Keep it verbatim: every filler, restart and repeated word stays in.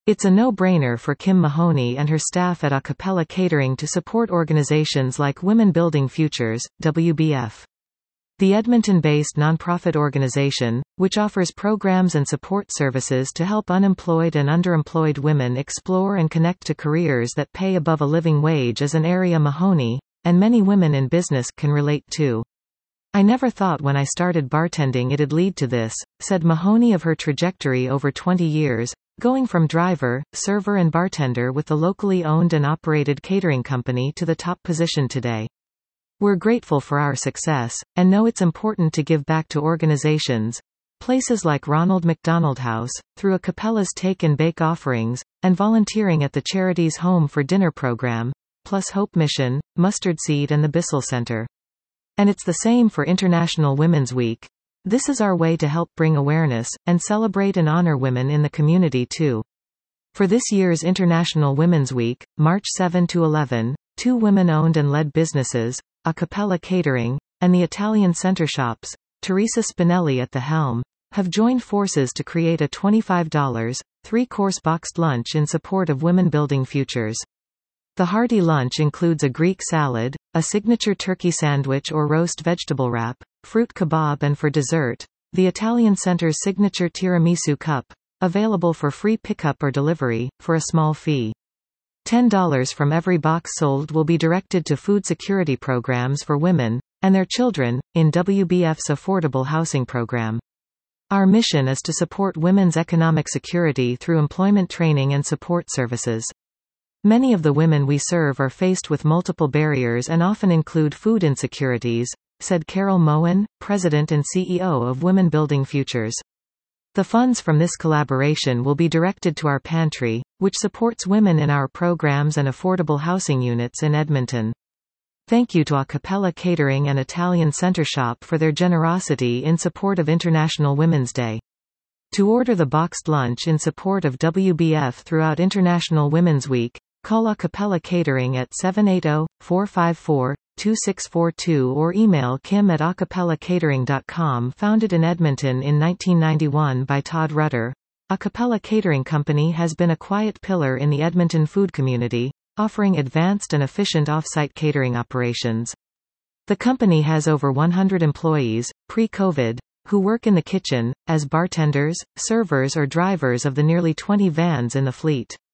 It's a no-brainer for Kim Mahoney and her staff at Acapella Catering to support organizations like Women Building Futures, W B F. The Edmonton-based nonprofit organization, which offers programs and support services to help unemployed and underemployed women explore and connect to careers that pay above a living wage, is an area Mahoney, and many women in business, can relate to. "I never thought when I started bartending it'd lead to this," said Mahoney of her trajectory over twenty years, going from driver, server and bartender with the locally owned and operated catering company to the top position today. "We're grateful for our success, and know it's important to give back to organizations, places like Ronald McDonald House, through Acapella's Take and Bake offerings, and volunteering at the charity's Home for Dinner program, plus Hope Mission, Mustard Seed and the Bissell Center. And it's the same for International Women's Week. This is our way to help bring awareness, and celebrate and honor women in the community too." For this year's International Women's Week, March seventh to eleventh, two women-owned and led businesses, Acapella Catering, and the Italian Center Shops, Teresa Spinelli at the helm, have joined forces to create a twenty-five dollar, three-course boxed lunch in support of Women Building Futures. The hearty lunch includes a Greek salad, a signature turkey sandwich or roast vegetable wrap, fruit kebab, and for dessert, the Italian Center's signature tiramisu cup, available for free pickup or delivery, for a small fee. ten dollars from every box sold will be directed to food security programs for women and their children in W B F's affordable housing program. Our mission is to support women's economic security through employment training and support services. Many of the women we serve are faced with multiple barriers and often include food insecurities, said Carol Moen, President and C E O of Women Building Futures. The funds from this collaboration will be directed to our pantry, which supports women in our programs and affordable housing units in Edmonton. Thank you to Acapella Catering and Italian Center Shop for their generosity in support of International Women's Day. To order the boxed lunch in support of W B F throughout International Women's Week, call Acapella Catering at seven eight zero, four five four, two six four two or email Kim at acapella catering dot com. Founded in Edmonton in nineteen ninety-one by Todd Rutter, Acapella Catering Company has been a quiet pillar in the Edmonton food community, offering advanced and efficient off-site catering operations. The company has over one hundred employees, pre-COVID, who work in the kitchen, as bartenders, servers or drivers of the nearly twenty vans in the fleet.